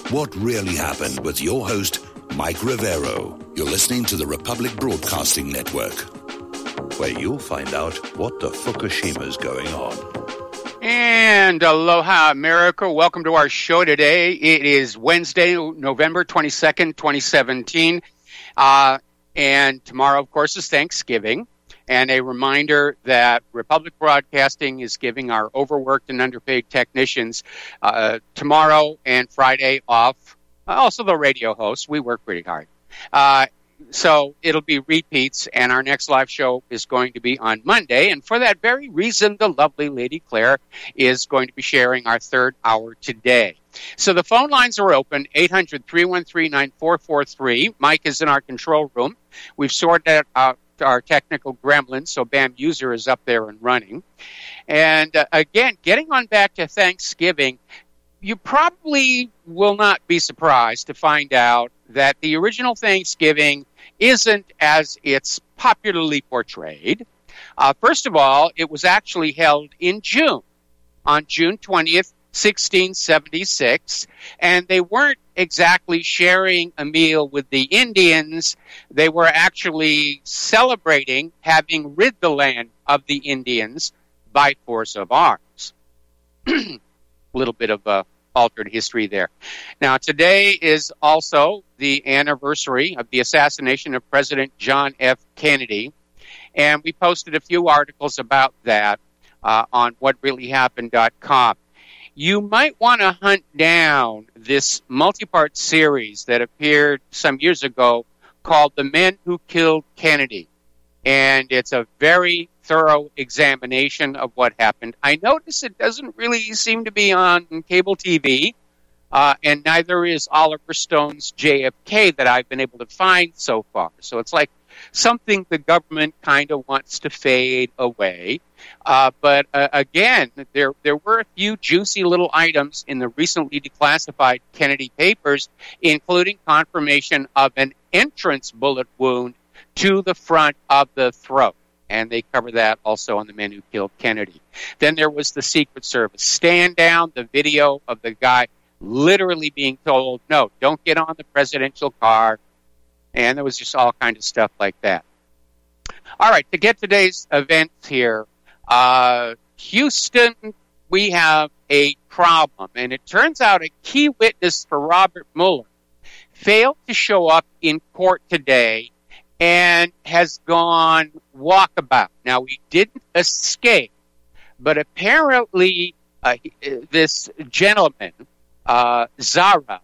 What Really Happened with your host, Mike Rivero. You're listening to the Republic Broadcasting Network, where you'll find out what the Fukushima's going on. And aloha, America. Welcome to our show today. It is Wednesday, November 22nd, 2017. And tomorrow, of course, is Thanksgiving. And a reminder that Republic Broadcasting is giving our overworked and underpaid technicians tomorrow and Friday off. Also the radio hosts. We work pretty hard. So it'll be repeats, and our next live show is going to be on Monday. And for that very reason, the lovely Lady Claire is going to be sharing our third hour today. So the phone lines are open, 800-313-9443. Mike is in our control room. We've sorted out our technical gremlins, so BAM user is up there and running. And again, getting on back to Thanksgiving, you probably will not be surprised to find out that the original Thanksgiving isn't as it's popularly portrayed. First of all, it was actually held in June, on June 20th, 1676, and they weren't exactly sharing a meal with the Indians. They were actually celebrating having rid the land of the Indians by force of arms. A little bit of altered history there. Now, today is also the anniversary of the assassination of President John F. Kennedy, and we posted a few articles about that on whatreallyhappened.com. You might want to hunt down this multi-part series that appeared some years ago called The Men Who Killed Kennedy. And it's a very thorough examination of what happened. I notice it doesn't really seem to be on cable TV, and neither is Oliver Stone's JFK that I've been able to find so far. So it's like something the government kind of wants to fade away. But again, there were a few juicy little items in the recently declassified Kennedy papers, including confirmation of an entrance bullet wound to the front of the throat. And they cover that also on The Men Who Killed Kennedy. Then there was the Secret Service stand down, the video of the guy literally being told, no, don't get on the presidential car. And there was just all kinds of stuff like that. All right, to get today's events here, Houston, we have a problem. And it turns out a key witness for Robert Mueller failed to show up in court today and has gone walkabout. Now, he didn't escape, but apparently this gentleman, Zara,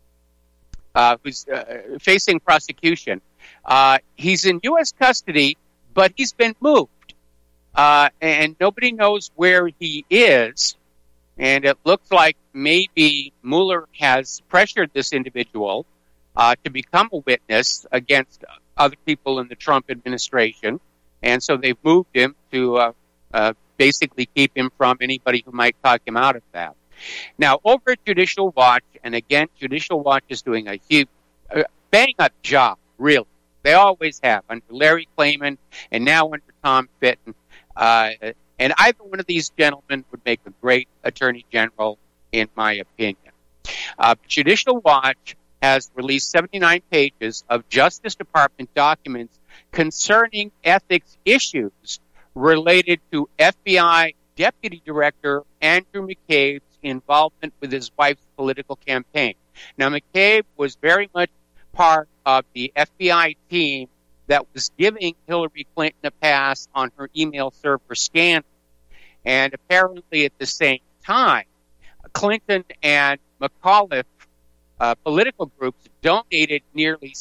who's facing prosecution, he's in U.S. custody, but he's been moved. And nobody knows where he is. And it looks like maybe Mueller has pressured this individual to become a witness against other people in the Trump administration. And so they've moved him to basically keep him from anybody who might talk him out of that. Now, over at Judicial Watch, and again, Judicial Watch is doing a huge, bang-up job, really. They always have, under Larry Klayman and now under Tom Fitton. And either one of these gentlemen would make a great attorney general, in my opinion. Judicial Watch has released 79 pages of Justice Department documents concerning ethics issues related to FBI Deputy Director Andrew McCabe's involvement with his wife's political campaign. Now, McCabe was very much part of the FBI team that was giving Hillary Clinton a pass on her email server scandal. And apparently at the same time, Clinton and McAuliffe political groups donated nearly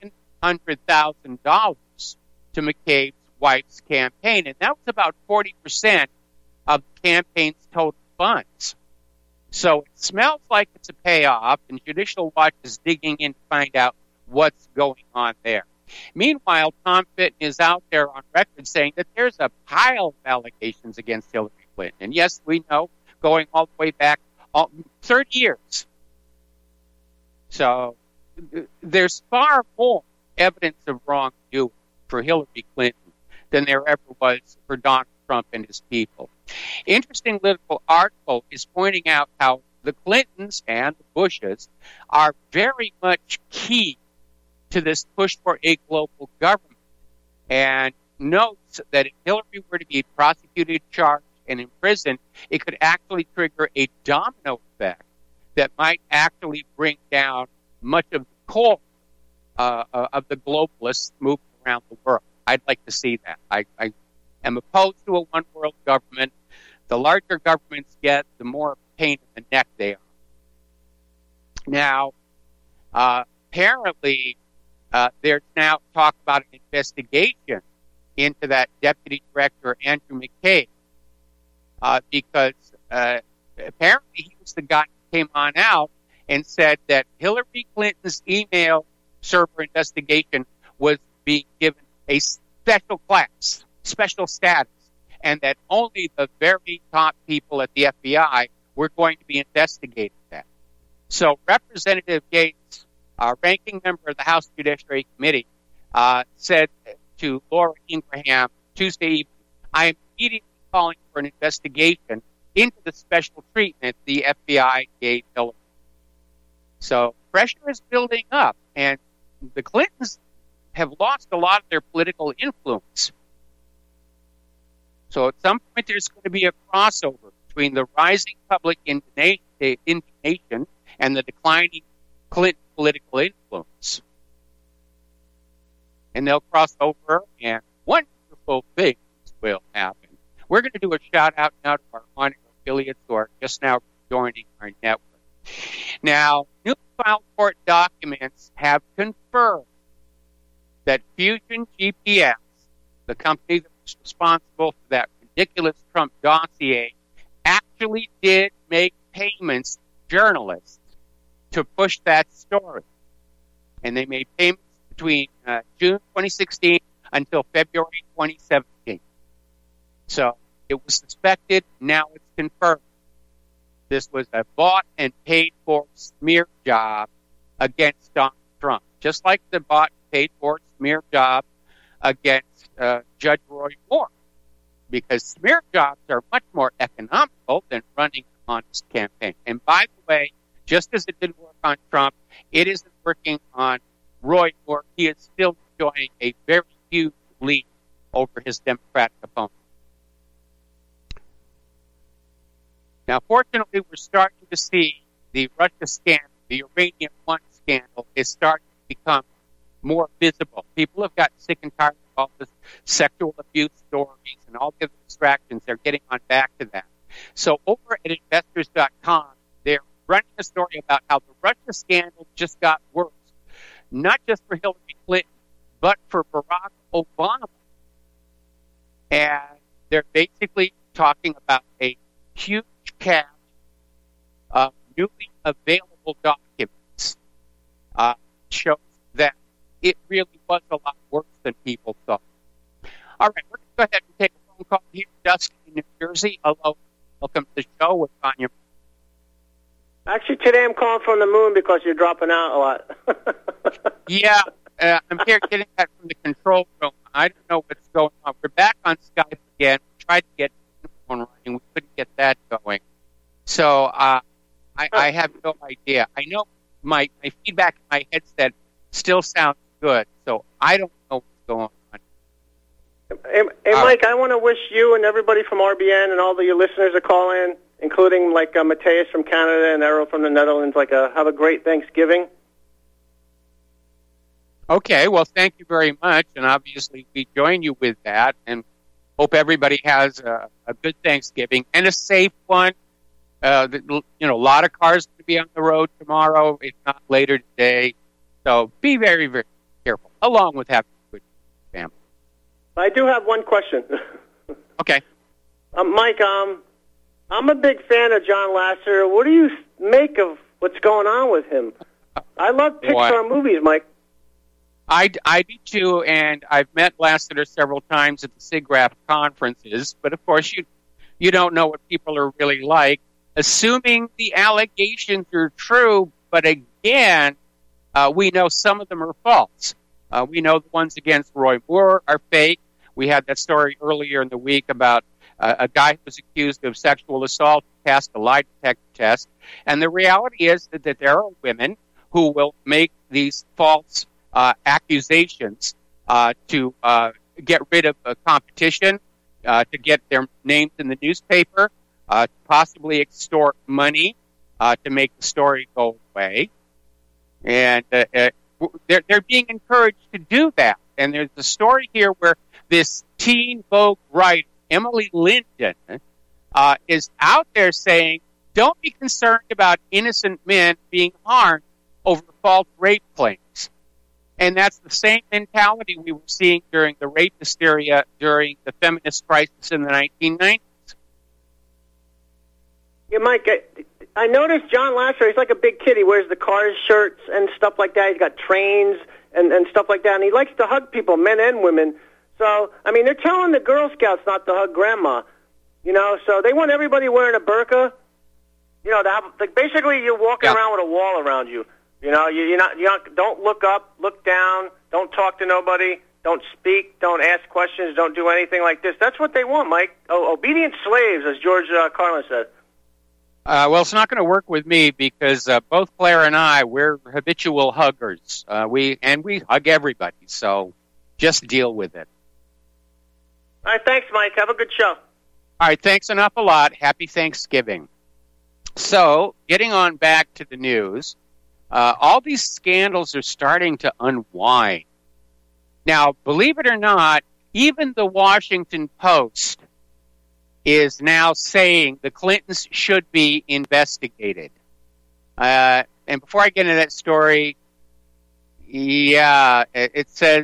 $700,000 to McCabe's wife's campaign, and that was about 40% of the campaign's total funds. So it smells like it's a payoff, and Judicial Watch is digging in to find out what's going on there. Meanwhile, Tom Fitton is out there on record saying that there's a pile of allegations against Hillary Clinton. And yes, we know, going all the way back 30 years. So there's far more evidence of wrongdoing for Hillary Clinton than there ever was for Donald Trump and his people. Interesting little article is pointing out how the Clintons and the Bushes are very much key to this push for a global government, and notes that if Hillary were to be prosecuted, charged, and imprisoned, it could actually trigger a domino effect that might actually bring down much of the core of the globalists moving around the world. I'd like to see that. I am opposed to a one-world government. The larger governments get, the more pain in the neck they are. Now, apparently, there's now talk about an investigation into that Deputy Director, Andrew McCabe, because apparently he was the guy who came on out and said that Hillary Clinton's email server investigation was being given a special class, special status, and that only the very top people at the FBI were going to be investigating that. So Representative Gates, ranking member of the House Judiciary Committee, said to Laura Ingraham Tuesday evening, I am immediately calling for an investigation into the special treatment the FBI gave Hillary. So pressure is building up, and the Clintons have lost a lot of their political influence. So at some point there's going to be a crossover between the rising public indignation and the declining Clinton political influence. And they'll cross over, and wonderful things will happen. We're going to do a shout-out now to our on-air affiliates who are just now joining our network. Now, new file court documents have confirmed that Fusion GPS, the company that was responsible for that ridiculous Trump dossier, actually did make payments to journalists to push that story. And they made payments between June 2016 until February 2017. So it was suspected, now it's confirmed. This was a bought and paid for smear job against Donald Trump, just like the bought and paid for smear job against Judge Roy Moore, because smear jobs are much more economical than running an honest campaign. And by the way, just as it didn't work on Trump, it isn't working on Roy Moore. He is still enjoying a very huge lead over his Democratic opponent. Now, fortunately, we're starting to see the Russia scandal, the Uranium One scandal, is starting to become more visible. People have gotten sick and tired of all this sexual abuse stories and all the other distractions. They're getting on back to that. So over at investors.com, they're running a story about how the Russia scandal just got worse, not just for Hillary Clinton, but for Barack Obama. And they're basically talking about a huge cache of newly available documents. Shows that it really was a lot worse than people thought. All right, we're going to go ahead and take a phone call here in Dusty, New Jersey. Hello, welcome to the show with Tanya. Actually, today I'm calling from the moon because you're dropping out a lot. Yeah, I'm here getting that from the control room. I don't know what's going on. We're back on Skype again. We tried to get the phone running. We couldn't get that going. So I have no idea. I know my feedback in my headset still sounds good, so I don't know what's going on. Hey Mike, I want to wish you and everybody from RBN and all of your listeners that call in, including like Matthias from Canada and Errol from the Netherlands, have a great Thanksgiving. Okay, well, thank you very much, and obviously we join you with that, and hope everybody has a good Thanksgiving and a safe one. A lot of cars to be on the road tomorrow, if not later today. So be very, very careful, along with having a good family. I do have one question. Okay. Mike, I'm a big fan of John Lasseter. What do you make of what's going on with him? I love Pixar movies, Mike. I do too, and I've met Lasseter several times at the SIGGRAPH conferences, but of course you don't know what people are really like. Assuming the allegations are true, but again, we know some of them are false. We know the ones against Roy Moore are fake. We had that story earlier in the week about a guy who was accused of sexual assault passed a lie detector test. And the reality is that there are women who will make these false accusations to get rid of a competition, to get their names in the newspaper, to possibly extort money to make the story go away. And they're being encouraged to do that. And there's a story here where this teen Vogue writer, Emily Linden, is out there saying, don't be concerned about innocent men being harmed over false rape claims. And that's the same mentality we were seeing during the rape hysteria during the feminist crisis in the 1990s. Yeah, Mike, I noticed John Lasseter, he's like a big kid. He wears the Cars shirts and stuff like that. He's got trains and stuff like that. And he likes to hug people, men and women. So, I mean, they're telling the Girl Scouts not to hug grandma. You know, so they want everybody wearing a burqa. You know, to have, like, basically you're walking around with a wall around you. You know, you're not, don't look up, look down, don't talk to nobody, don't speak, don't ask questions, don't do anything like this. That's what they want, Mike. Obedient slaves, as George Carlin said. Well, it's not going to work with me because both Claire and I, we're habitual huggers. We hug everybody, so just deal with it. All right, thanks, Mike. Have a good show. All right, thanks an awful lot. Happy Thanksgiving. So, getting on back to the news, all these scandals are starting to unwind. Now, believe it or not, even the Washington Post is now saying the Clintons should be investigated. And before I get into that story, it says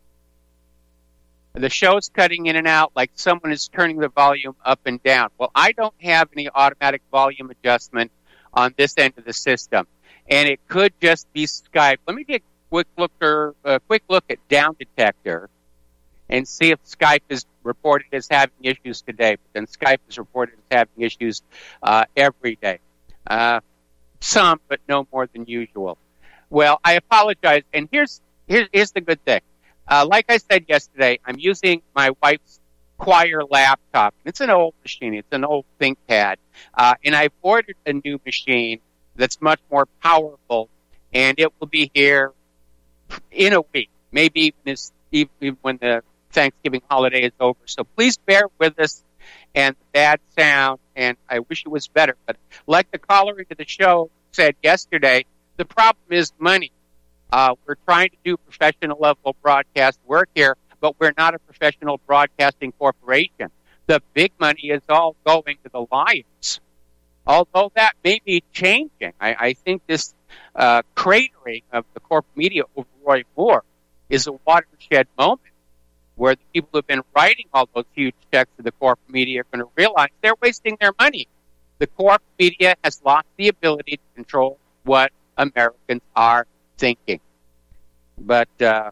the show's cutting in and out like someone is turning the volume up and down. Well, I don't have any automatic volume adjustment on this end of the system, and it could just be Skype. Let me take a quick look at Down Detector and see if Skype is reported as having issues today. But then Skype is reported as having issues every day. Some, but no more than usual. Well, I apologize. And here's the good thing. Like I said yesterday, I'm using my wife's Choir laptop. It's an old machine. It's an old ThinkPad. And I've ordered a new machine that's much more powerful, and it will be here in a week, maybe even when the Thanksgiving holiday is over. So please bear with us and the bad sound, and I wish it was better. But like the caller into the show said yesterday, the problem is money. We're trying to do professional level broadcast work here, but we're not a professional broadcasting corporation. The big money is all going to the Lions. Although that may be changing, I think this cratering of the corporate media over Roy Moore is a watershed moment where the people who have been writing all those huge checks to the corporate media are going to realize they're wasting their money. The corporate media has lost the ability to control what Americans are thinking. But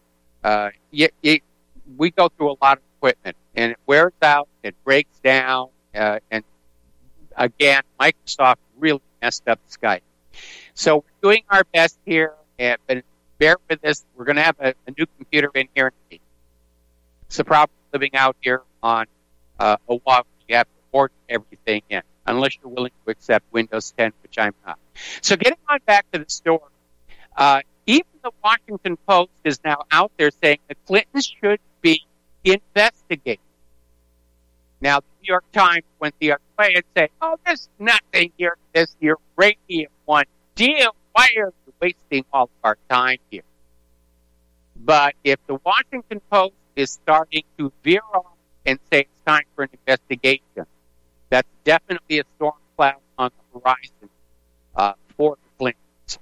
we go through a lot of equipment, and it wears out, it breaks down, and again, Microsoft really messed up Skype. So we're doing our best here, but bear with us. We're going to have a new computer in here in a week. It's the problem living out here on Oahu. You have to order everything in, unless you're willing to accept Windows 10, which I'm not. So getting on back to the story, even the Washington Post is now out there saying the Clintons should be investigated. Now, the New York Times went the other way and said, there's nothing here, this Uranium One deal. Why are you wasting all of our time here? But if the Washington Post is starting to veer off and say it's time for an investigation, that's definitely a storm cloud on the horizon for the Clintons.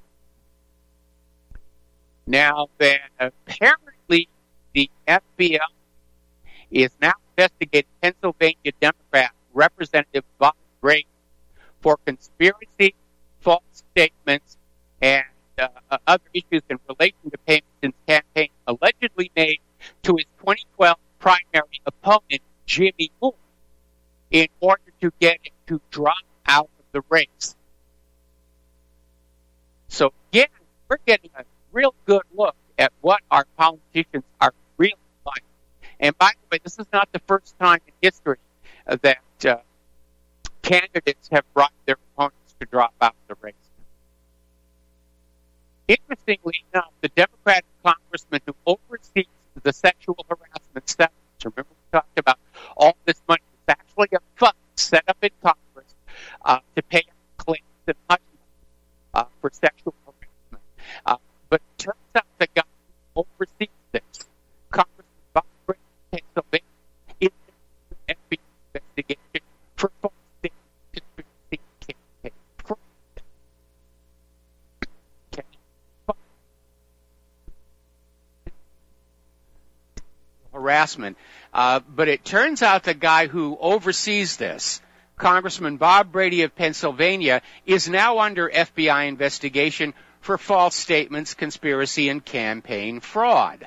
Now, then, apparently the FBI is now investigating Pennsylvania Democrat Representative Bob Gray for conspiracy, false statements, and other issues in relation to payments in campaign allegedly made to his 2012 primary opponent, Jimmy Moore, in order to get him to drop out of the race. So again, we're getting a real good look at what our politicians are really like. And by the way, this is not the first time in history that candidates have bribed their opponents to drop out of the race. Interestingly enough, the Democratic congressman who oversees the sexual harassment settlements, remember we talked about all this money, it's actually a fund set up in Congress to pay out claims and hush money for sexual harassment. But it turns out the guy who oversees this, Congressman Bob Brady of Pennsylvania, is in an FBI investigation for false conspiracy campaign fraud. Harassment. But it turns out the guy who oversees this, Congressman Bob Brady of Pennsylvania, is now under FBI investigation for false statements, conspiracy, and campaign fraud.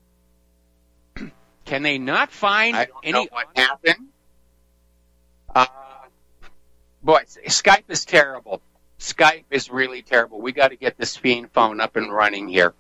Can they not find any? Know what happened? Boy, Skype is terrible. Skype is really terrible. We got to get this fiend phone up and running here.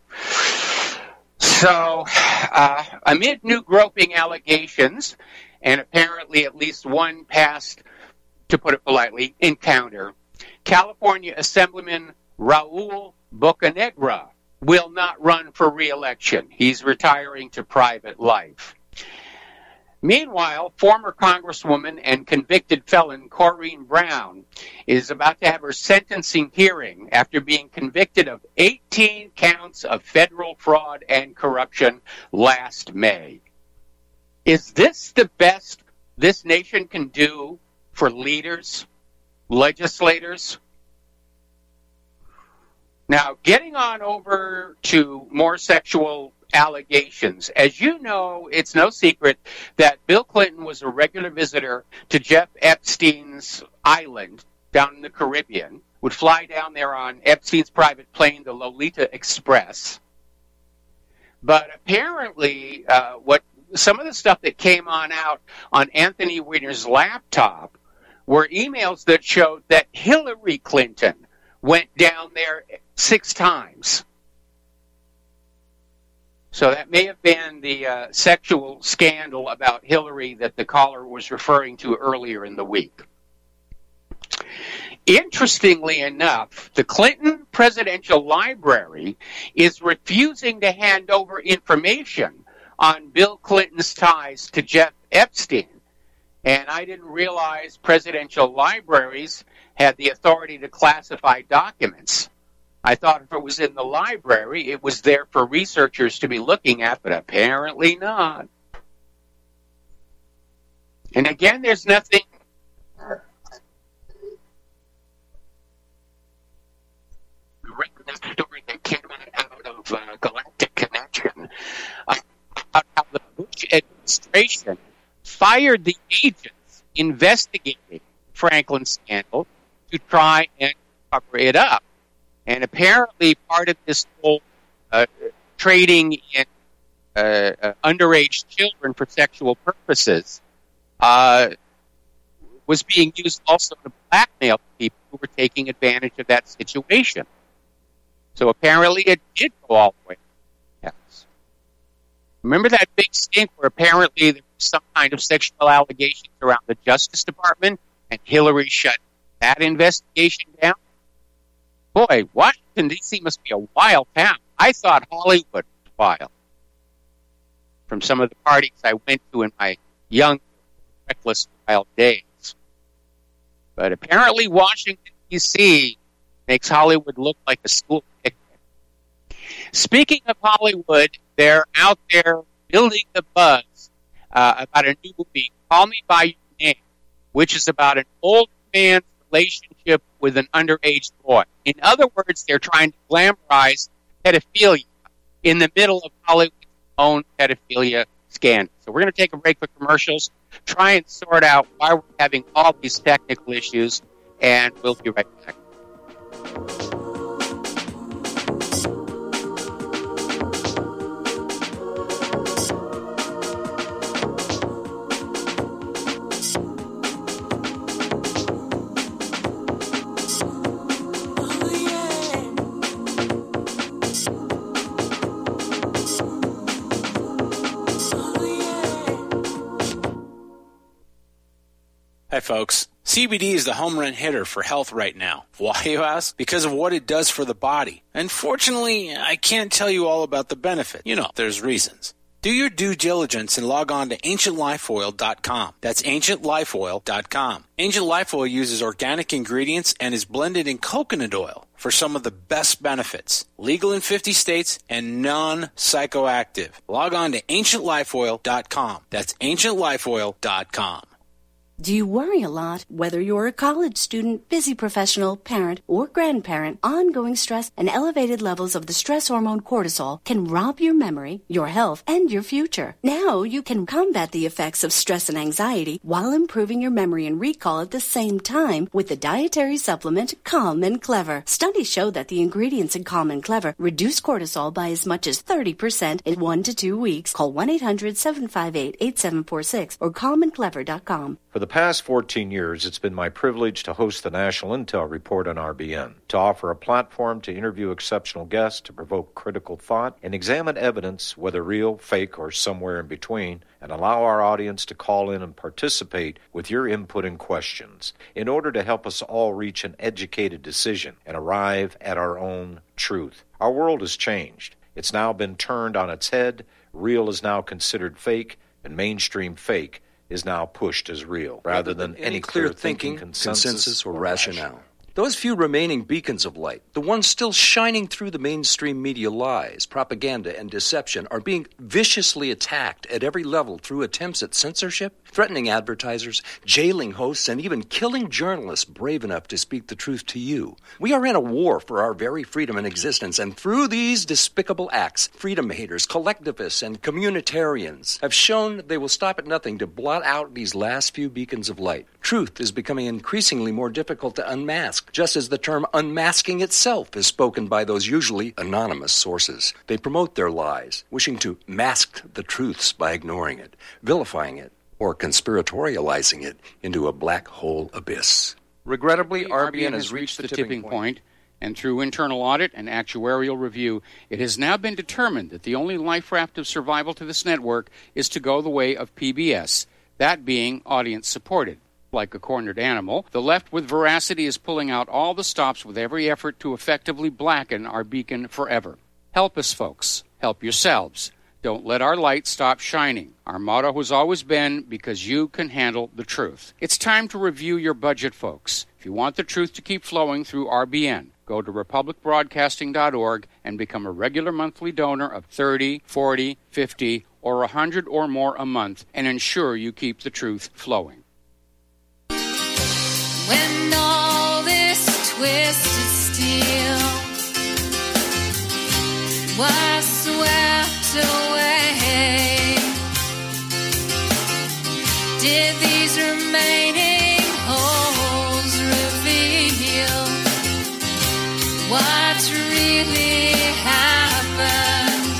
So, amid new groping allegations, and apparently at least one past, to put it politely, encounter, California Assemblyman Raul Bocanegra will not run for re-election. He's retiring to private life. Meanwhile, former Congresswoman and convicted felon Corrine Brown is about to have her sentencing hearing after being convicted of 18 counts of federal fraud and corruption last May. Is this the best this nation can do for leaders, legislators? Now, getting on over to more sexual allegations. As you know, it's no secret that Bill Clinton was a regular visitor to Jeff Epstein's island down in the Caribbean, would fly down there on Epstein's private plane, the Lolita Express. But apparently, some of the stuff that came out on Anthony Weiner's laptop were emails that showed that Hillary Clinton went down there 6 times. So that may have been the sexual scandal about Hillary that the caller was referring to earlier in the week. Interestingly enough, the Clinton Presidential Library is refusing to hand over information on Bill Clinton's ties to Jeff Epstein. And I didn't realize presidential libraries had the authority to classify documents. I thought if it was in the library, it was there for researchers to be looking at, but apparently not. And again, there's nothing... The story that came out of Galactic Connection about how the Bush administration fired the agents investigating Franklin scandal to try and cover it up. And apparently part of this whole trading in underage children for sexual purposes was being used also to blackmail people who were taking advantage of that situation. So apparently it did go all the way. Yes. Remember that big stink where apparently there was some kind of sexual allegations around the Justice Department and Hillary shut that investigation down? Boy, Washington, D.C. must be a wild town. I thought Hollywood was wild. From some of the parties I went to in my young, reckless, wild days. But apparently Washington, D.C. makes Hollywood look like a school picnic. Speaking of Hollywood, they're out there building the buzz about a new movie, Call Me By Your Name, which is about an old man's relationship with an underage boy. In other words, they're trying to glamorize pedophilia in the middle of Hollywood's own pedophilia scandal. So we're going to take a break for commercials, try and sort out why we're having all these technical issues, and we'll be right back. At folks. CBD is the home run hitter for health right now. Why, you ask? Because of what it does for the body. Unfortunately, I can't tell you all about the benefit. You know, there's reasons. Do your due diligence and log on to AncientLifeOil.com. That's AncientLifeOil.com. Ancient Life Oil uses organic ingredients and is blended in coconut oil for some of the best benefits. Legal in 50 states and non-psychoactive. Log on to AncientLifeOil.com. That's AncientLifeOil.com. Do you worry a lot? Whether you're a college student, busy professional, parent, or grandparent, ongoing stress and elevated levels of the stress hormone cortisol can rob your memory, your health, and your future. Now you can combat the effects of stress and anxiety while improving your memory and recall at the same time with the dietary supplement Calm and Clever. Studies show that the ingredients in Calm and Clever reduce cortisol by as much as 30% in 1 to 2 weeks. Call 1-800-758-8746 or calmandclever.com. For the past 14 years, it's been my privilege to host the National Intel Report on RBN, to offer a platform to interview exceptional guests, to provoke critical thought, and examine evidence, whether real, fake, or somewhere in between, and allow our audience to call in and participate with your input and questions in order to help us all reach an educated decision and arrive at our own truth. Our world has changed. It's now been turned on its head. Real is now considered fake, and mainstream fake is now pushed as real, rather than any clear thinking, consensus, or rationale. Those few remaining beacons of light, the ones still shining through the mainstream media lies, propaganda, and deception, are being viciously attacked at every level through attempts at censorship, threatening advertisers, jailing hosts, and even killing journalists brave enough to speak the truth to you. We are in a war for our very freedom and existence, and through these despicable acts, freedom haters, collectivists, and communitarians have shown they will stop at nothing to blot out these last few beacons of light. Truth is becoming increasingly more difficult to unmask, just as the term unmasking itself is spoken by those usually anonymous sources. They promote their lies, wishing to mask the truths by ignoring it, vilifying it, or conspiratorializing it into a black hole abyss. Regrettably, RBN has reached the tipping point, and through internal audit and actuarial review, it has now been determined that the only life raft of survival to this network is to go the way of PBS, that being audience-supported. Like a cornered animal, the left with veracity is pulling out all the stops with every effort to effectively blacken our beacon forever. Help us, folks. Help yourselves. Don't let our light stop shining. Our motto has always been, because you can handle the truth. It's time to review your budget, folks. If you want the truth to keep flowing through RBN, go to republicbroadcasting.org and become a regular monthly donor of $30, $40, $50, or $100 or more a month and ensure you keep the truth flowing. When all this twisted steel was swept away, did these remaining holes reveal what really happened?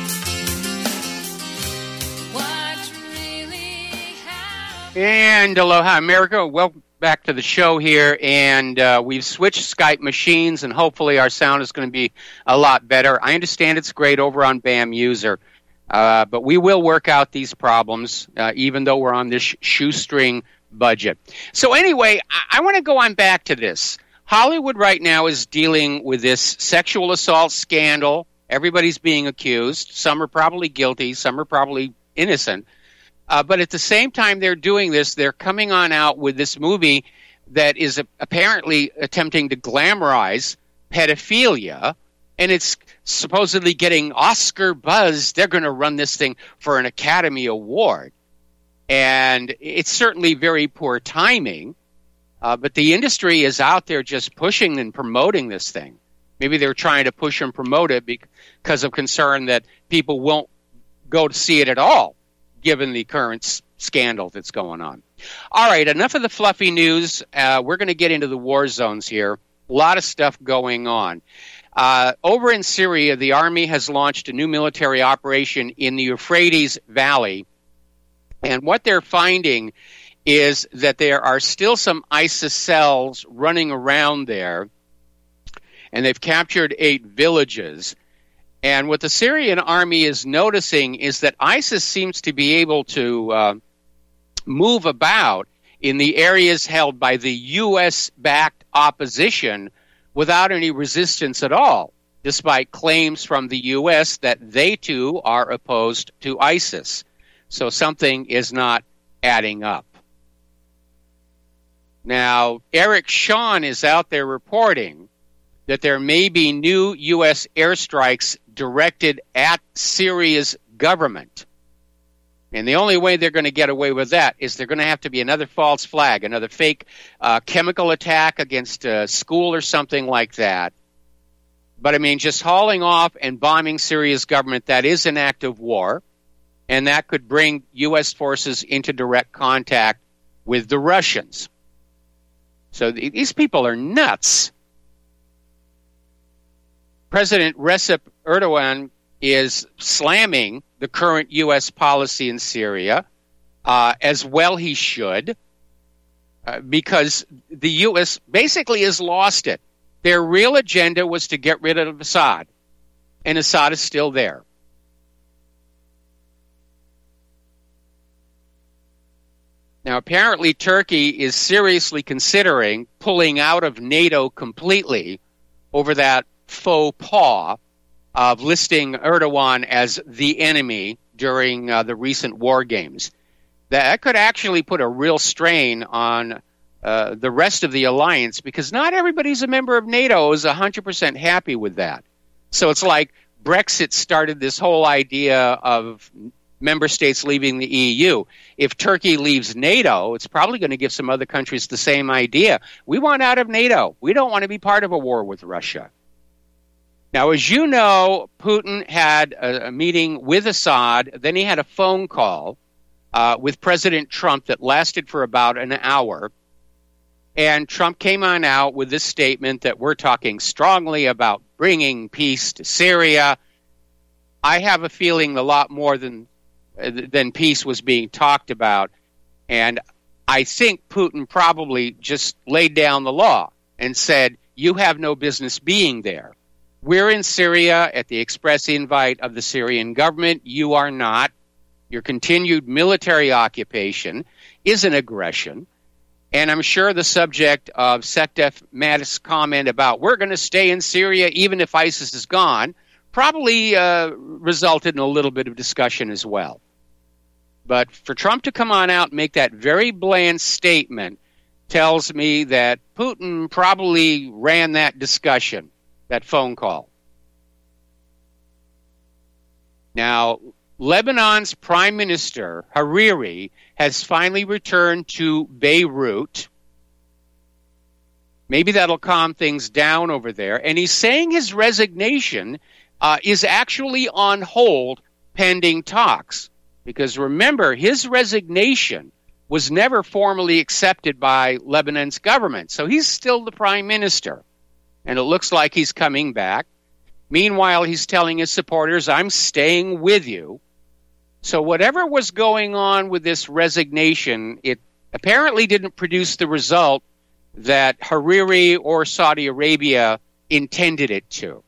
What really happened? And aloha, America. Welcome back to the show here, and we've switched Skype machines, and hopefully our sound is going to be a lot better. I understand it's great over on BAM User, but we will work out these problems, even though we're on this shoestring budget. So anyway, I want to go on back to this. Hollywood right now is dealing with this sexual assault scandal. Everybody's being accused. Some are probably guilty. Some are probably innocent. But at the same time they're doing this, they're coming on out with this movie that is apparently attempting to glamorize pedophilia, and it's supposedly getting Oscar buzz. They're going to run this thing for an Academy Award. And it's certainly very poor timing, but the industry is out there just pushing and promoting this thing. Maybe they're trying to push and promote it because of concern that people won't go to see it at all, given the current scandal that's going on. All right, enough of the fluffy news. We're going to get into the war zones here. A lot of stuff going on. Over in Syria, the army has launched a new military operation in the Euphrates Valley. And what they're finding is that there are still some ISIS cells running around there. And they've captured 8 villages. And what the Syrian army is noticing is that ISIS seems to be able to move about in the areas held by the U.S.-backed opposition without any resistance at all, despite claims from the U.S. that they too are opposed to ISIS. So something is not adding up. Now, Eric Shawn is out there reporting that there may be new U.S. airstrikes directed at Syria's government. And the only way they're going to get away with that is they're going to have to be another false flag, another fake chemical attack against a school or something like that. But, I mean, just hauling off and bombing Syria's government, that is an act of war, and that could bring U.S. forces into direct contact with the Russians. So these people are nuts. President Recep Erdogan is slamming the current U.S. policy in Syria, as well he should, because the U.S. basically has lost it. Their real agenda was to get rid of Assad, and Assad is still there. Now, apparently Turkey is seriously considering pulling out of NATO completely over that faux pas of listing Erdogan as the enemy during the recent war games. That could actually put a real strain on the rest of the alliance, because not everybody's a member of NATO is 100% happy with that. So it's like Brexit started this whole idea of member states leaving the EU. If Turkey leaves NATO, it's probably going to give some other countries the same idea. We want out of NATO. We don't want to be part of a war with Russia. Now, as you know, Putin had a meeting with Assad. Then he had a phone call with President Trump that lasted for about an hour. And Trump came on out with this statement that we're talking strongly about bringing peace to Syria. I have a feeling a lot more than peace was being talked about. And I think Putin probably just laid down the law and said, you have no business being there. We're in Syria at the express invite of the Syrian government. You are not. Your continued military occupation is an aggression. And I'm sure the subject of Sekdef Mattis' comment about we're going to stay in Syria even if ISIS is gone probably resulted in a little bit of discussion as well. But for Trump to come on out and make that very bland statement tells me that Putin probably ran that discussion, that phone call. Now, Lebanon's Prime Minister, Hariri, has finally returned to Beirut. Maybe that'll calm things down over there. And he's saying his resignation is actually on hold pending talks. Because remember, his resignation was never formally accepted by Lebanon's government. So he's still the prime minister. And it looks like he's coming back. Meanwhile, he's telling his supporters, I'm staying with you. So whatever was going on with this resignation, it apparently didn't produce the result that Hariri or Saudi Arabia intended it to.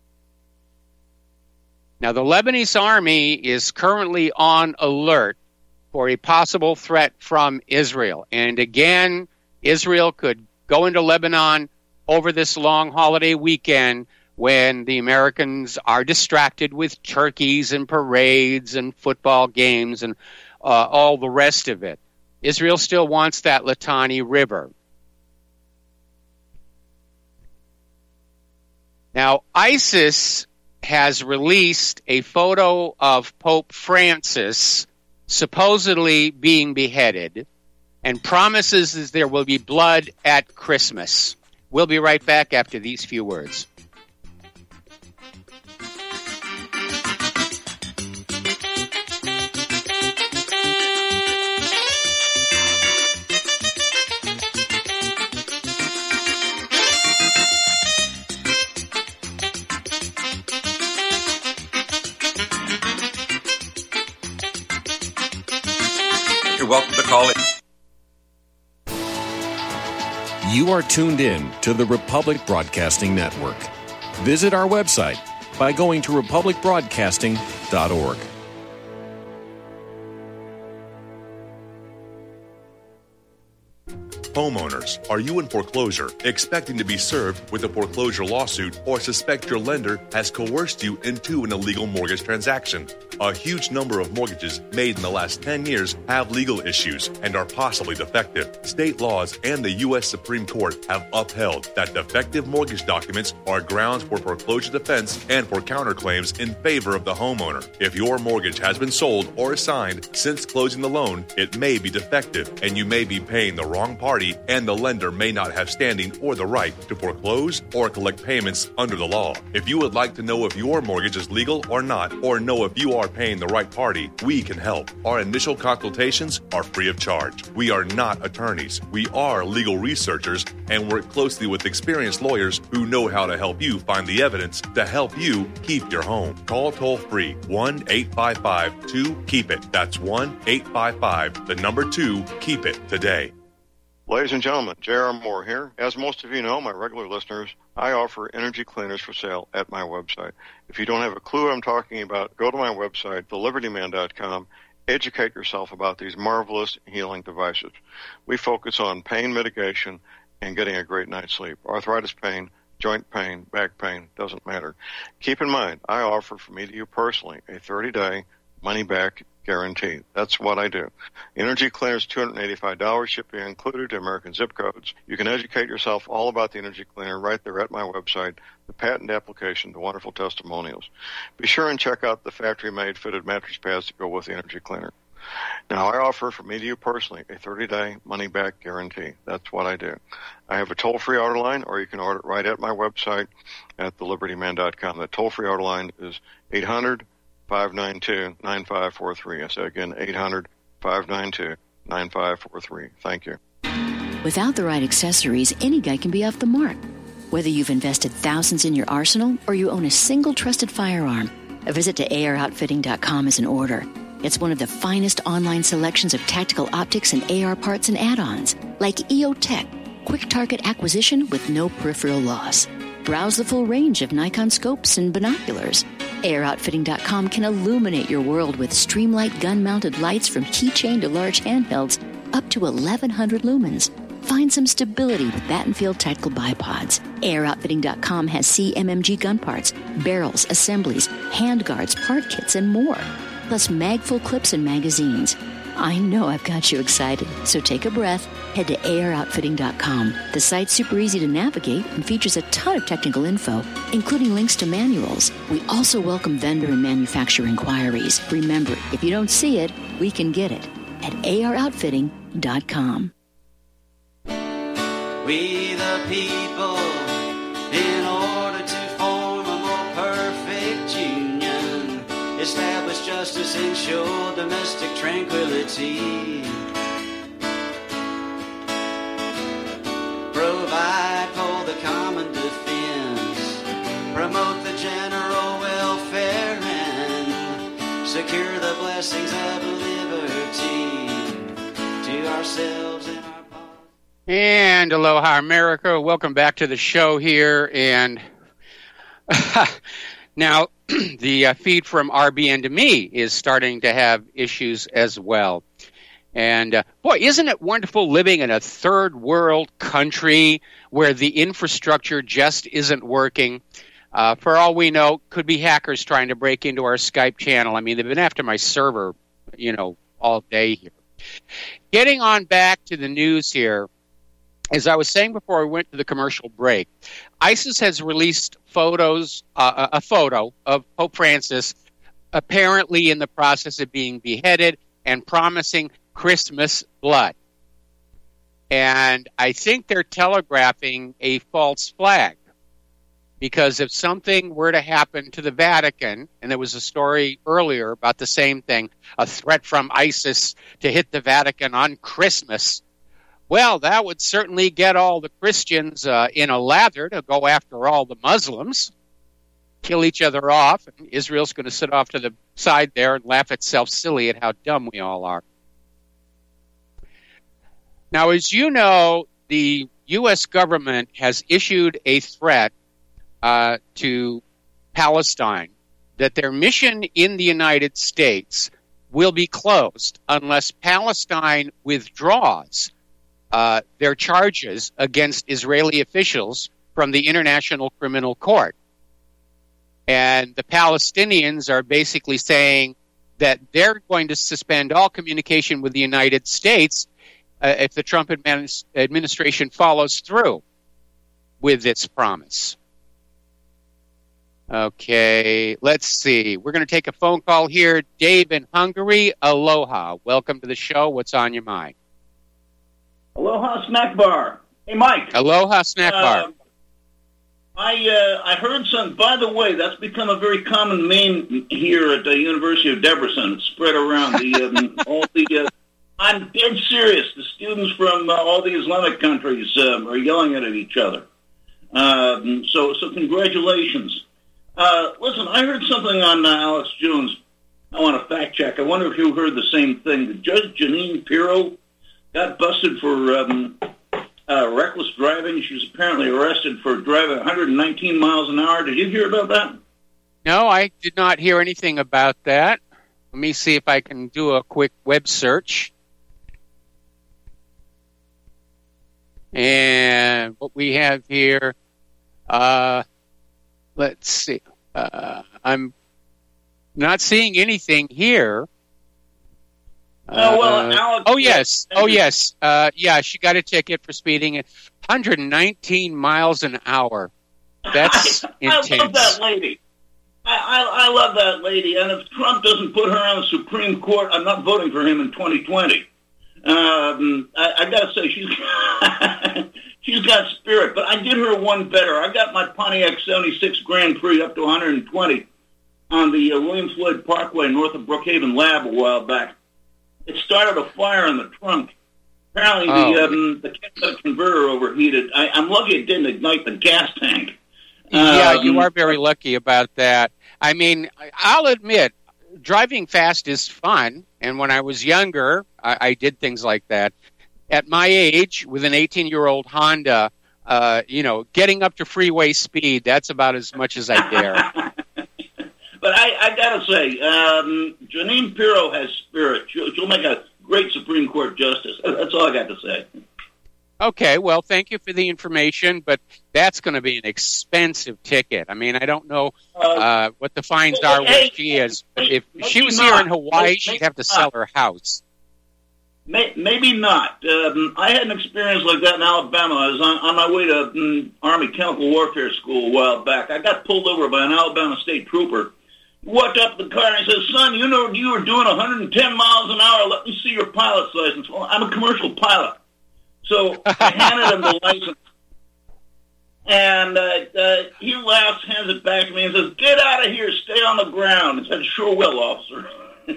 Now, the Lebanese army is currently on alert for a possible threat from Israel. And again, Israel could go into Lebanon over this long holiday weekend when the Americans are distracted with turkeys and parades and football games and all the rest of it. Israel still wants that Litani River. Now, ISIS has released a photo of Pope Francis supposedly being beheaded and promises that there will be blood at Christmas. We'll be right back after these few words. Welcome to call it. You are tuned in to the Republic Broadcasting Network. Visit our website by going to republicbroadcasting.org. You're welcome to call it. Homeowners, are you in foreclosure, expecting to be served with a foreclosure lawsuit, or suspect your lender has coerced you into an illegal mortgage transaction? A huge number of mortgages made in the last 10 years have legal issues and are possibly defective. State laws and the U.S. Supreme Court have upheld that defective mortgage documents are grounds for foreclosure defense and for counterclaims in favor of the homeowner. If your mortgage has been sold or assigned since closing the loan, it may be defective, and you may be paying the wrong party, and the lender may not have standing or the right to foreclose or collect payments under the law. If you would like to know if your mortgage is legal or not, or know if you are paying the right party, we can help. Our initial consultations are free of charge. We are not attorneys. We are legal researchers and work closely with experienced lawyers who know how to help you find the evidence to help you keep your home. Call toll-free 1-855-2-KEEP-IT. That's 1-855-2-KEEP-IT today. Ladies and gentlemen, J.R. Moore here. As most of you know, my regular listeners, I offer energy cleaners for sale at my website. If you don't have a clue what I'm talking about, go to my website, thelibertyman.com. Educate yourself about these marvelous healing devices. We focus on pain mitigation and getting a great night's sleep. Arthritis pain, joint pain, back pain, doesn't matter. Keep in mind, I offer from me to you personally a 30-day money-back guarantee. That's what I do. Energy cleaners, $285, shipping included to American zip codes. You can educate yourself all about the energy cleaner right there at my website, the patent application, the wonderful testimonials. Be sure and check out the factory-made fitted mattress pads to go with the energy cleaner. Now, I offer from me to you personally a 30-day money-back guarantee. That's what I do. I have a toll-free order line, or you can order it right at my website at thelibertyman.com. The toll-free order line is 800-592-9543. I say again, 800-592-9543. Thank you. Without the right accessories, any guy can be off the mark. Whether you've invested thousands in your arsenal or you own a single trusted firearm, a visit to AROutfitting.com is in order. It's one of the finest online selections of tactical optics and AR parts and add-ons, like EOTech, quick target acquisition with no peripheral loss. Browse the full range of Nikon scopes and binoculars. AROutfitting.com can illuminate your world with Streamlight gun-mounted lights from keychain to large handhelds up to 1,100 lumens. Find some stability with Battenfield tactical bipods. AROutfitting.com has CMMG gun parts, barrels, assemblies, handguards, part kits, and more. Plus mag-full clips and magazines. I know I've got you excited, so take a breath. Head to AROutfitting.com. The site's super easy to navigate and features a ton of technical info, including links to manuals. We also welcome vendor and manufacturer inquiries. Remember, if you don't see it, we can get it at AROutfitting.com. We the people, in order to form a more perfect union, establish justice, ensure domestic tranquility, provide for the common defense, promote the general welfare, and secure the blessings of liberty to ourselves and our And aloha, America. Welcome back to the show here. And now the feed from RBN to me is starting to have issues as well. And boy, isn't it wonderful living in a third world country where the infrastructure just isn't working? For all we know, could be hackers trying to break into our Skype channel. I mean, they've been after my server, all day here. Getting on back to the news here. As I was saying before we went to the commercial break, ISIS has released a photo of Pope Francis apparently in the process of being beheaded and promising Christmas blood. And I think they're telegraphing a false flag, because if something were to happen to the Vatican, and there was a story earlier about the same thing, a threat from ISIS to hit the Vatican on Christmas, well, that would certainly get all the Christians in a lather to go after all the Muslims, kill each other off, and Israel's going to sit off to the side there and laugh itself silly at how dumb we all are. Now, as you know, the U.S. government has issued a threat to Palestine that their mission in the United States will be closed unless Palestine withdraws their charges against Israeli officials from the International Criminal Court. And the Palestinians are basically saying that they're going to suspend all communication with the United States if the Trump administration follows through with its promise. Okay, let's see. We're going to take a phone call here. Dave in Hungary, aloha. Welcome to the show. What's on your mind? Aloha Snack Bar. Hey, Mike. Aloha Snack Bar. I heard some, by the way, that's become a very common meme here at the University of Debrecen. It's spread around I'm dead serious. The students from all the Islamic countries are yelling at each other. So congratulations. Listen, I heard something on Alex Jones. I want to fact check. I wonder if you heard the same thing. Judge Jeanine Pirro got busted for reckless driving. She was apparently arrested for driving 119 miles an hour. Did you hear about that? No, I did not hear anything about that. Let me see if I can do a quick web search. And what we have here, let's see. I'm not seeing anything here. Alex, yes. Yeah, she got a ticket for speeding at 119 miles an hour. That's intense. I love that lady. I love that lady. And if Trump doesn't put her on the Supreme Court, I'm not voting for him in 2020. I got to say, she's got spirit. But I did her one better. I got my Pontiac 76 Grand Prix up to 120 on the William Floyd Parkway north of Brookhaven Lab a while back. It started a fire in the trunk. Apparently, the catalytic converter overheated. I'm lucky it didn't ignite the gas tank. Yeah, you are very lucky about that. I mean, I'll admit, driving fast is fun. And when I was younger, I did things like that. At my age, with an 18-year-old Honda, getting up to freeway speed, that's about as much as I dare. But I got to say, Jeanine Pirro has spirit. She'll make a great Supreme Court justice. That's all I got to say. Okay, well, thank you for the information, but that's going to be an expensive ticket. I mean, I don't know what the fines are where she is, but if she was here in Hawaii, she'd have to sell her house. Maybe not. I had an experience like that in Alabama. I was on my way to Army Chemical Warfare School a while back. I got pulled over by an Alabama state trooper. He walked up to the car and he says, "Son, you know you were doing 110 miles an hour. Let me see your pilot's license." Well, I'm a commercial pilot. So I handed him the license. And he laughs, hands it back to me, and says, "Get out of here. Stay on the ground." I said, "Sure will, officer."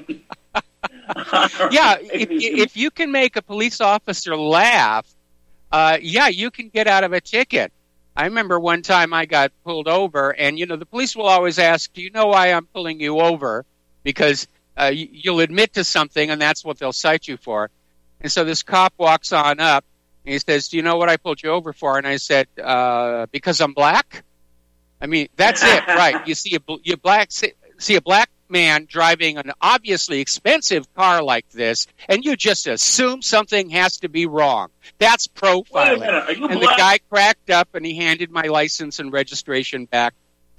Yeah, if you can make a police officer laugh, you can get out of a ticket. I remember one time I got pulled over, and, the police will always ask, "Do you know why I'm pulling you over?" Because you'll admit to something, and that's what they'll cite you for. And so this cop walks on up, and he says, "Do you know what I pulled you over for?" And I said, "Because I'm black." I mean, that's it, right? You see a black man driving an obviously expensive car like this, and you just assume something has to be wrong. That's profiling. Wait a minute, are you and black? The guy cracked up, and he handed my license and registration back.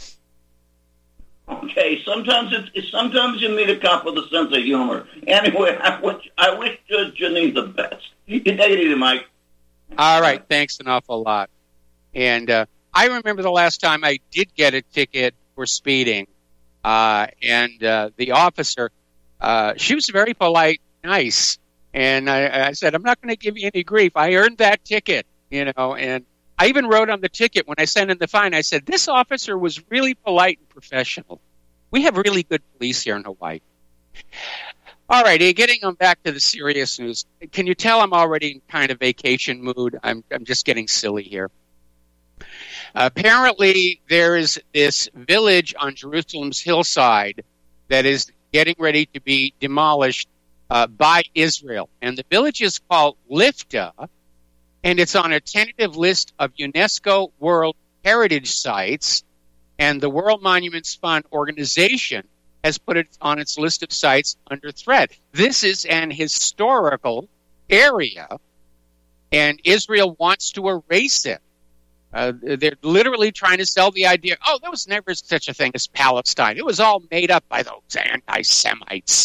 Okay, sometimes you meet a cop with a sense of humor. Anyway, I wish Judge Jeanine the best. You can take it easy, Mike. All right, thanks an awful lot. And I remember the last time I did get a ticket for speeding, and the officer, she was very polite, nice, and I said, "I'm not going to give you any grief. I earned that ticket," and I even wrote on the ticket when I sent in the fine, I said, "This officer was really polite and professional. We have really good police here in Hawaii." All righty, getting on back to the serious news. Can you tell I'm already in kind of vacation mood? I'm just getting silly here. Apparently, there is this village on Jerusalem's hillside that is getting ready to be demolished by Israel. And the village is called Lifta, and it's on a tentative list of UNESCO World Heritage Sites, and the World Monuments Fund organization has put it on its list of sites under threat. This is an historical area, And Israel wants to erase it. They're literally trying to sell the idea, oh, there was never such a thing as Palestine. It was all made up by those anti-Semites.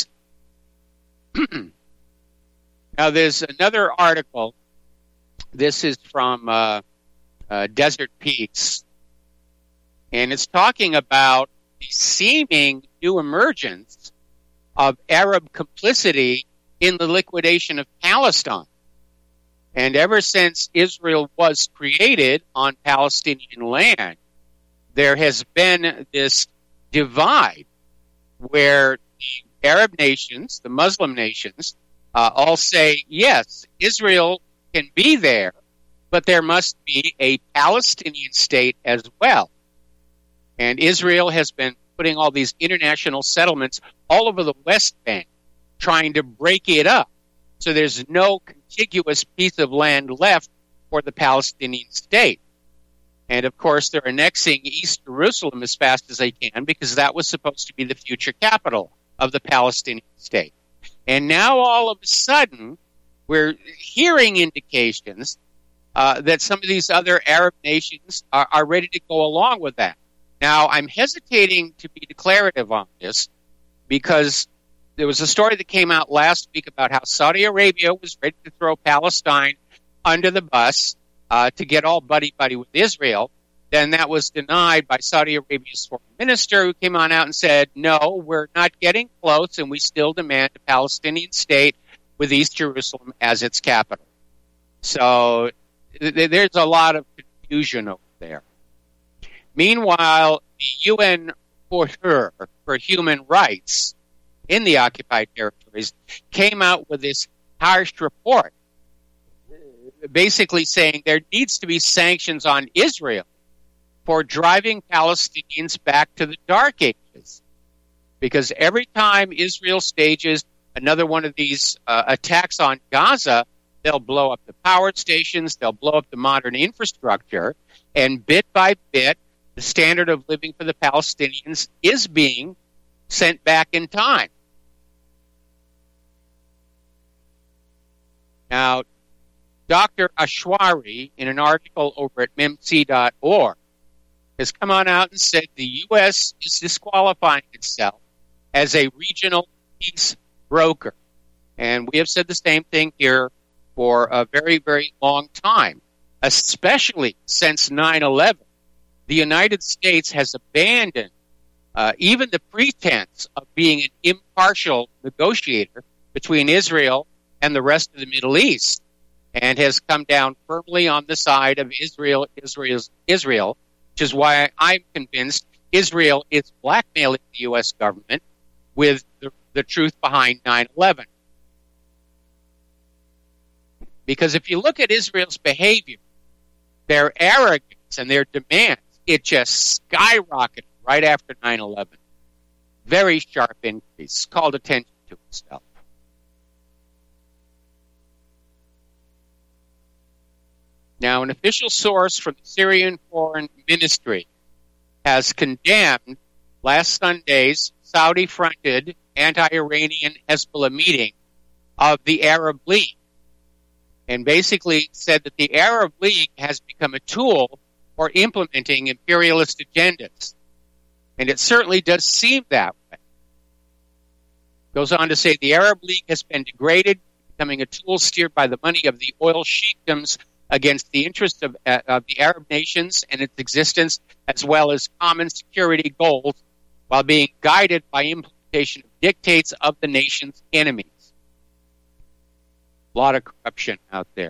Now, there's another article. This is from Desert Peaks. And it's talking about the seeming new emergence of Arab complicity in the liquidation of Palestine. And ever since Israel was created on Palestinian land, there has been this divide where the Arab nations, the Muslim nations, all say, yes, Israel can be there, but there must be a Palestinian state as well. And Israel has been putting all these international settlements all over the West Bank, trying to break it up. So there's no contiguous piece of land left for the Palestinian state. And, of course, they're annexing East Jerusalem as fast as they can because that was supposed to be the future capital of the Palestinian state. And now, all of a sudden, we're hearing indications that some of these other Arab nations are ready to go along with that. Now, I'm hesitating to be declarative on this because there was a story that came out last week about how Saudi Arabia was ready to throw Palestine under the bus to get all buddy-buddy with Israel. Then that was denied by Saudi Arabia's foreign minister, who came on out and said, no, we're not getting close, and we still demand a Palestinian state with East Jerusalem as its capital. So there's a lot of confusion over there. Meanwhile, the UN Rapporteur for Human Rights in the occupied territories came out with this harsh report, basically saying there needs to be sanctions on Israel for driving Palestinians back to the Dark Ages. Because every time Israel stages another one of these attacks on Gaza, they'll blow up the power stations, they'll blow up the modern infrastructure, and bit by bit, the standard of living for the Palestinians is being sent back in time. Now, Dr. Ashwari, in an article over at MIMC.org, has come on out and said the U.S. is disqualifying itself as a regional peace broker. And we have said the same thing here for a very, very long time, especially since 9/11. The United States has abandoned even the pretense of being an impartial negotiator between Israel and the rest of the Middle East, and has come down firmly on the side of Israel, which is why I'm convinced Israel is blackmailing the U.S. government with the truth behind 9/11. Because if you look at Israel's behavior, their arrogance and their demands, it just skyrocketed right after 9/11. Very sharp increase. Called attention to itself. Now, an official source from the Syrian Foreign Ministry has condemned last Sunday's Saudi-fronted anti-Iranian Hezbollah meeting of the Arab League, and basically said that the Arab League has become a tool for implementing imperialist agendas. And it certainly does seem that way. Goes on to say the Arab League has been degraded, becoming a tool steered by the money of the oil sheikdoms against the interests of the Arab nations and its existence, as well as common security goals, while being guided by implementation of dictates of the nation's enemies. A lot of corruption out there.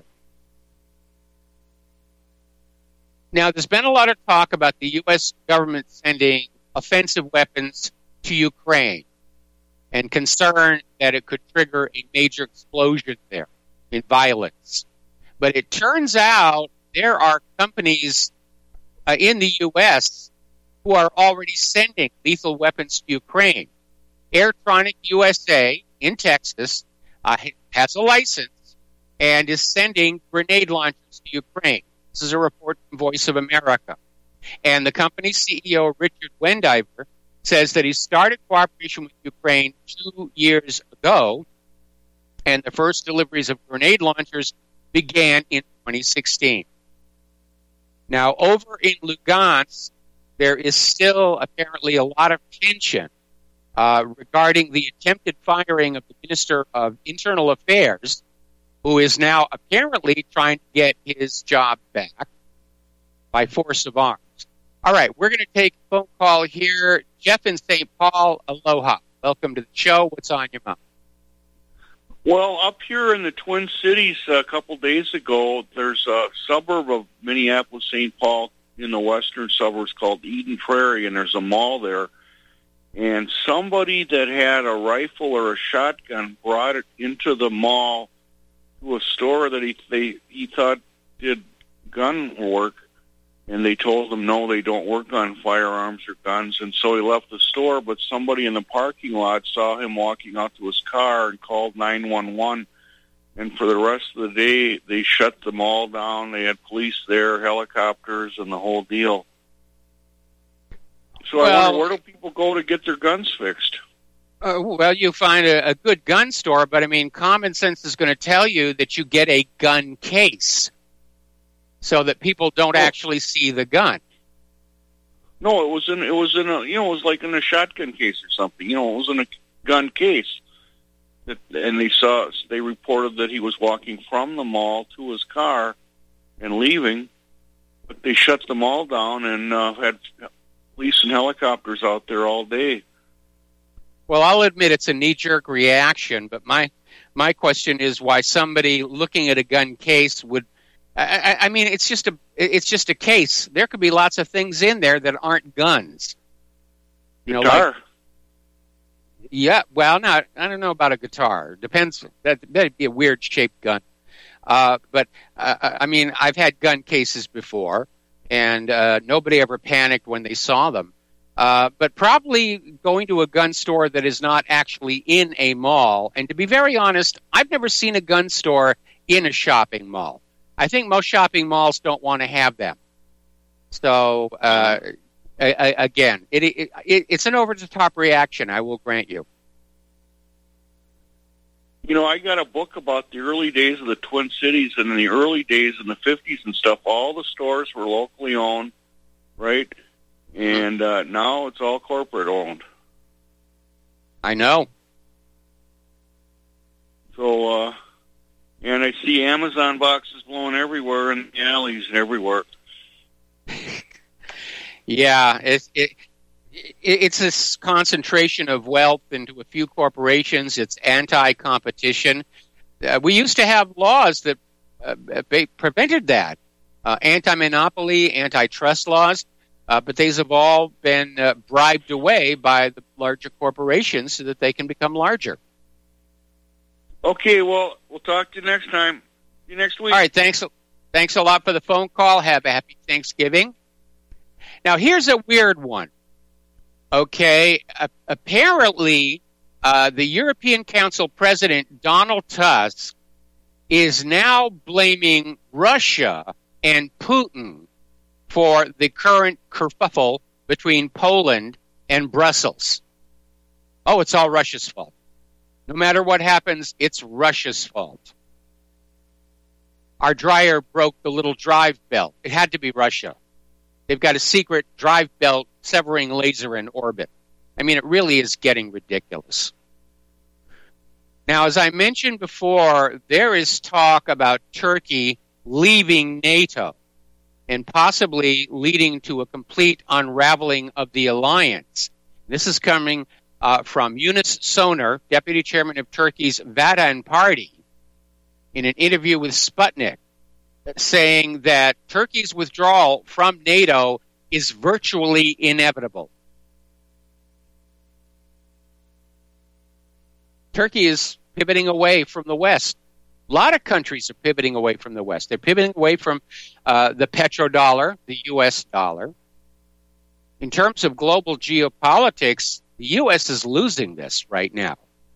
Now, there's been a lot of talk about the U.S. government sending offensive weapons to Ukraine and concern that it could trigger a major explosion there in violence. But it turns out there are companies in the U.S. who are already sending lethal weapons to Ukraine. Airtronic USA in Texas has a license and is sending grenade launchers to Ukraine. This is a report from Voice of America. And the company's CEO, Richard Wendiver, says that he started cooperation with Ukraine 2 years ago, and the first deliveries of grenade launchers began in 2016. Now, over in Lugansk, there is still apparently a lot of tension regarding the attempted firing of the Minister of Internal Affairs, who is now apparently trying to get his job back by force of arms. All right, we're going to take a phone call here. Jeff in St. Paul, aloha. Welcome to the show. What's on your mind? Well, up here in the Twin Cities a couple days ago, there's a suburb of Minneapolis, St. Paul, in the western suburbs called Eden Prairie, and there's a mall there. And somebody that had a rifle or a shotgun brought it into the mall to a store that he thought did gun work, and they told him, no, they don't work on firearms or guns. And so he left the store, but somebody in the parking lot saw him walking out to his car and called 911. And for the rest of the day, they shut the mall down. They had police there, helicopters, and the whole deal. So I wonder, where do people go to get their guns fixed? Well, you find a good gun store, but I mean, common sense is going to tell you that you get a gun case so that people don't actually see the gun. No, it was like in a shotgun case or something. It was in a gun case. And they reported that he was walking from the mall to his car and leaving, but they shut the mall down and had police and helicopters out there all day. Well, I'll admit it's a knee-jerk reaction, but my question is why somebody looking at a gun case would. I mean, it's just a case. There could be lots of things in there that aren't guns. Guitar. Yeah, well, I don't know about a guitar. Depends. That'd be a weird shaped gun. But I mean, I've had gun cases before, and nobody ever panicked when they saw them. But probably going to a gun store that is not actually in a mall. And to be very honest, I've never seen a gun store in a shopping mall. I think most shopping malls don't want to have them. So, again, it's an over-the-top reaction, I will grant you. I got a book about the early days of the Twin Cities, and in the early days in the 50s and stuff, all the stores were locally owned, right? And now it's all corporate owned. I know. So, and I see Amazon boxes blowing everywhere in the alleys and everywhere. Yeah, it's this concentration of wealth into a few corporations. It's anti-competition. We used to have laws that prevented that, anti-monopoly, antitrust laws, but these have all been bribed away by the larger corporations so that they can become larger. Okay, well, we'll talk to you next time. See you next week. All right, thanks a lot for the phone call. Have a happy Thanksgiving. Now, here's a weird one. Okay, apparently, the European Council President, Donald Tusk, is now blaming Russia and Putin for the current kerfuffle between Poland and Brussels. Oh, it's all Russia's fault. No matter what happens, it's Russia's fault. Our dryer broke the little drive belt. It had to be Russia. They've got a secret drive belt severing laser in orbit. I mean, it really is getting ridiculous. Now, as I mentioned before, there is talk about Turkey leaving NATO and possibly leading to a complete unraveling of the alliance. This is coming from Yunus Soner, deputy chairman of Turkey's Vatan Party, in an interview with Sputnik, saying that Turkey's withdrawal from NATO is virtually inevitable. Turkey is pivoting away from the West. A lot of countries are pivoting away from the West. They're pivoting away from the petrodollar, the U.S. dollar. In terms of global geopolitics, the U.S. is losing this right now.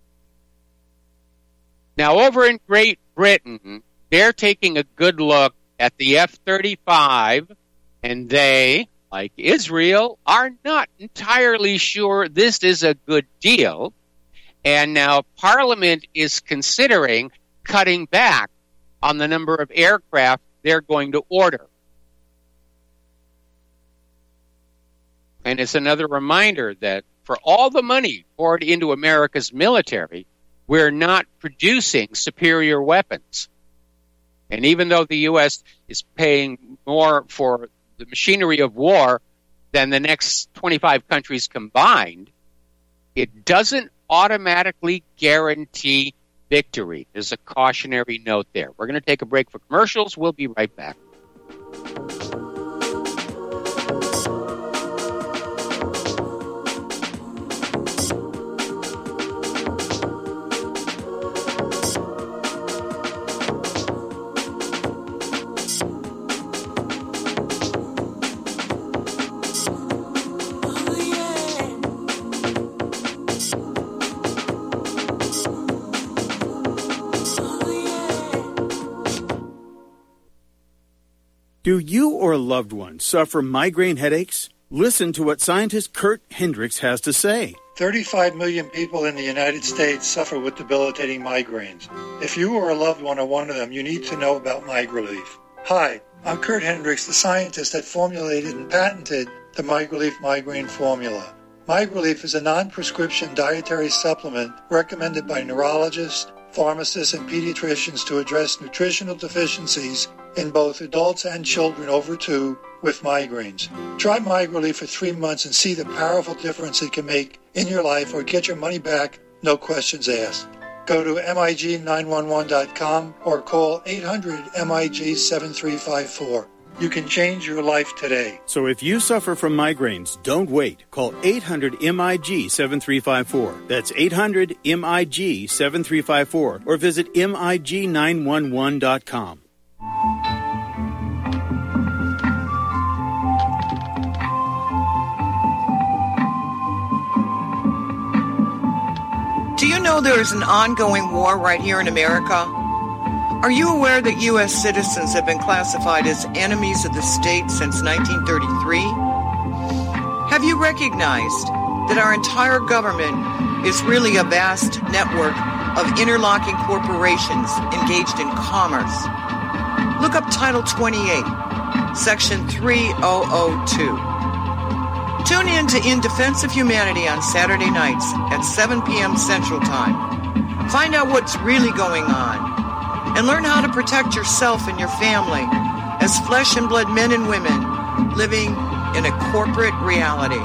Now, over in Great Britain, they're taking a good look at the F-35, and they, like Israel, are not entirely sure this is a good deal. And now Parliament is considering cutting back on the number of aircraft they're going to order. And it's another reminder that for all the money poured into America's military, we're not producing superior weapons. And even though the U.S. is paying more for the machinery of war than the next 25 countries combined, it doesn't automatically guarantee victory. There's a cautionary note there. We're going to take a break for commercials. We'll be right back. Do you or a loved one suffer migraine headaches? Listen to what scientist Kurt Hendricks has to say. 35 million people in the United States suffer with debilitating migraines. If you or a loved one are one of them, you need to know about MigraLief. Hi, I'm Kurt Hendricks, the scientist that formulated and patented the MigraLief migraine formula. MigraLief is a non-prescription dietary supplement recommended by neurologists, pharmacists, and pediatricians to address nutritional deficiencies in both adults and children over 2 with migraines. Try MigraLief for 3 months and see the powerful difference it can make in your life, or get your money back, no questions asked. Go to MIG911.com or call 800-MIG-7354. You can change your life today. So if you suffer from migraines, don't wait. Call 800-MIG-7354. That's 800-MIG-7354. Or visit MIG911.com. Do you know there is an ongoing war right here in America? Are you aware that U.S. citizens have been classified as enemies of the state since 1933? Have you recognized that our entire government is really a vast network of interlocking corporations engaged in commerce? Look up Title 28, Section 3002. Tune in to In Defense of Humanity on Saturday nights at 7 p.m. Central Time. Find out what's really going on and learn how to protect yourself and your family as flesh and blood men and women living in a corporate reality.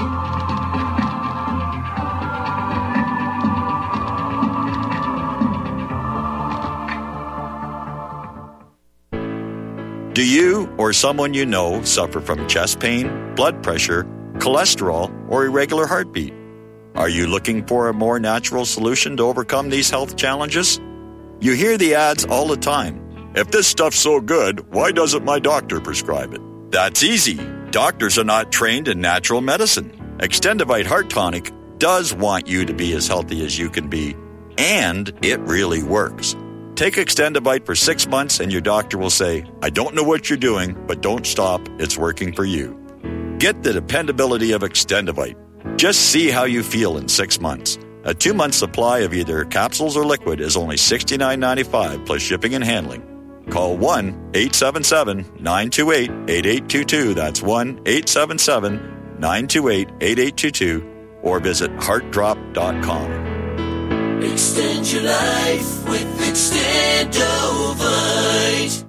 Do you or someone you know suffer from chest pain, blood pressure, cholesterol, or irregular heartbeat? Are you looking for a more natural solution to overcome these health challenges? You hear the ads all the time. If this stuff's so good, why doesn't my doctor prescribe it? That's easy. Doctors are not trained in natural medicine. Extendivite Heart Tonic does want you to be as healthy as you can be, and it really works. Take Extendivite for 6 months and your doctor will say, I don't know what you're doing, but don't stop. It's working for you. Get the dependability of Extendivite. Just see how you feel in 6 months. A 2-month supply of either capsules or liquid is only $69.95 plus shipping and handling. Call 1-877-928-8822. That's 1-877-928-8822. Or visit heartdrop.com. Extend your life with Extendovite.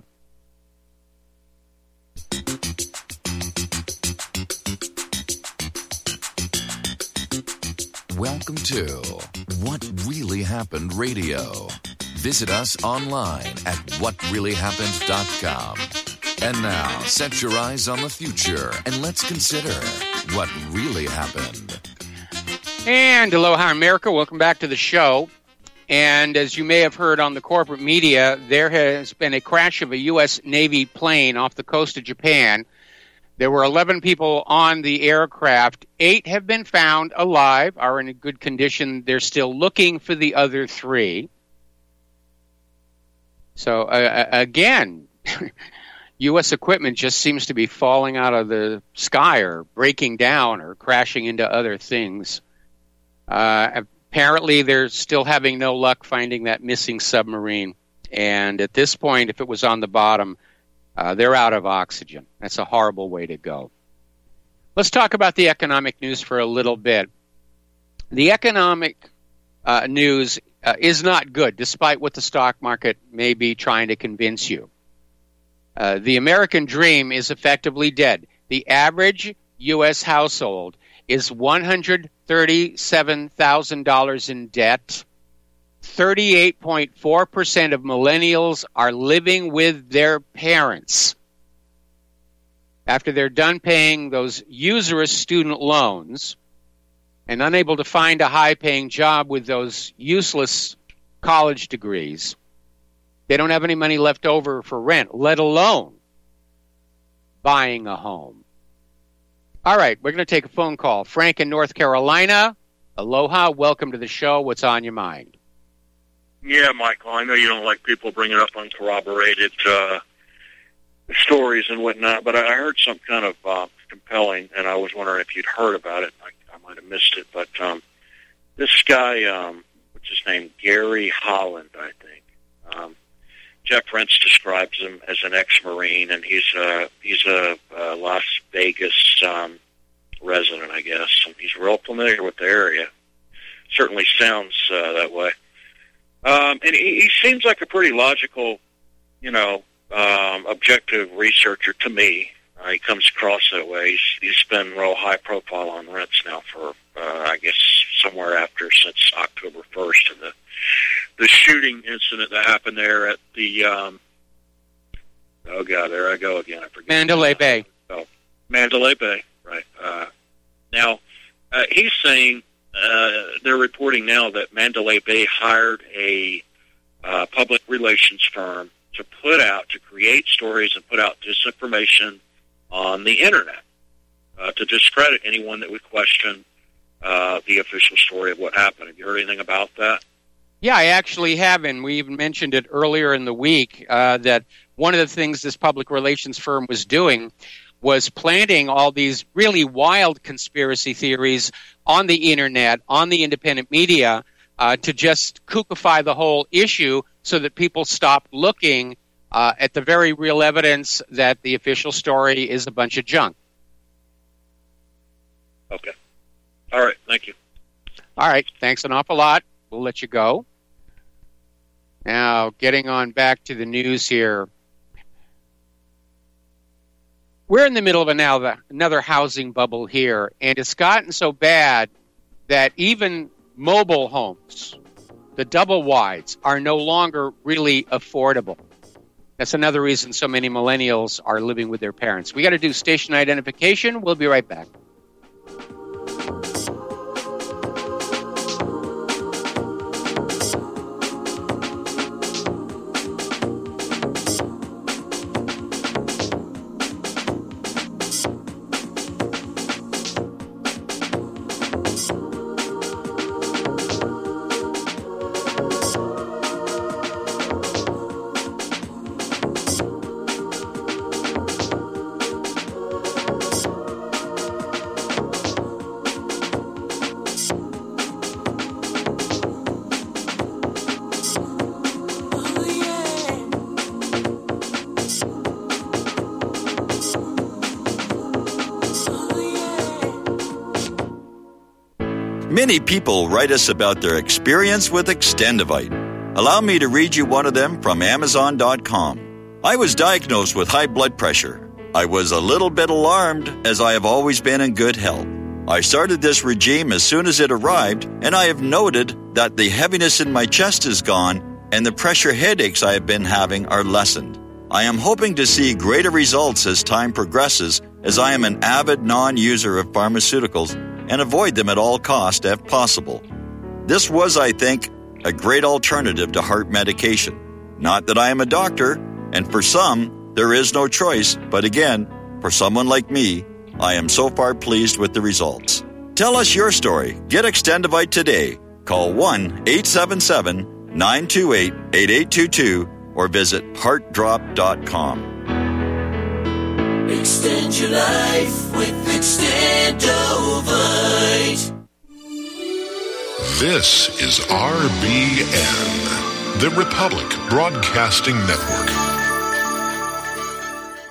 Welcome to What Really Happened Radio. Visit us online at whatreallyhappened.com. And now, set your eyes on the future and let's consider what really happened. And aloha, America. Welcome back to the show. And as you may have heard on the corporate media, there has been a crash of a U.S. Navy plane off the coast of Japan. There were 11 people on the aircraft. 8 have been found alive, are in a good condition. They're still looking for the other 3. So, again, U.S. equipment just seems to be falling out of the sky or breaking down or crashing into other things. Apparently, they're still having no luck finding that missing submarine. And at this point, if it was on the bottom, they're out of oxygen. That's a horrible way to go. Let's talk about the economic news for a little bit. The economic news is not good, despite what the stock market may be trying to convince you. The American dream is effectively dead. The average U.S. household is $137,000 in debt. 38.4% of millennials are living with their parents. After they're done paying those usurious student loans and unable to find a high-paying job with those useless college degrees, they don't have any money left over for rent, let alone buying a home. All right, we're going to take a phone call. Frank in North Carolina. Aloha, welcome to the show. What's on your mind? Yeah, Michael, I know you don't like people bringing up uncorroborated stories and whatnot, but I heard something kind of compelling, and I was wondering if you'd heard about it. I might have missed it, but this guy, what's his name, Gary Holland, I think. Jeff Prince describes him as an ex-Marine, and he's a Las Vegas resident, I guess. And he's real familiar with the area. Certainly sounds that way. And he seems like a pretty logical, objective researcher to me. He comes across that way. He's been real high profile on Rents now for, I guess, somewhere since October 1st, and the shooting incident that happened there at the, there I go again. I forget. Mandalay Bay. Oh, Mandalay Bay, right. Now, he's saying they're reporting now that Mandalay Bay hired a public relations firm to create stories and put out disinformation on the Internet, to discredit anyone that would question the official story of what happened. Have you heard anything about that? Yeah, I actually have, and we even mentioned it earlier in the week, that one of the things this public relations firm was doing was planting all these really wild conspiracy theories on the Internet, on the independent media, to just kookify the whole issue so that people stop looking at the very real evidence that the official story is a bunch of junk. Okay. All right. Thank you. All right. Thanks an awful lot. We'll let you go. Now, getting on back to the news here. We're in the middle of another housing bubble here, and it's gotten so bad that even mobile homes, the double wides, are no longer really affordable. That's another reason so many millennials are living with their parents. We got to do station identification. We'll be right back. Many people write us about their experience with Extendivite. Allow me to read you one of them from Amazon.com. I was diagnosed with high blood pressure. I was a little bit alarmed, as I have always been in good health. I started this regime as soon as it arrived, and I have noted that the heaviness in my chest is gone, and the pressure headaches I have been having are lessened. I am hoping to see greater results as time progresses, as I am an avid non-user of pharmaceuticals and avoid them at all costs if possible. This was, I think, a great alternative to heart medication. Not that I am a doctor, and for some, there is no choice, but again, for someone like me, I am so far pleased with the results. Tell us your story. Get Extendivite today. Call 1-877-928-8822 or visit heartdrop.com. Extend your life with Extendovite. This is RBN, The Republic Broadcasting Network.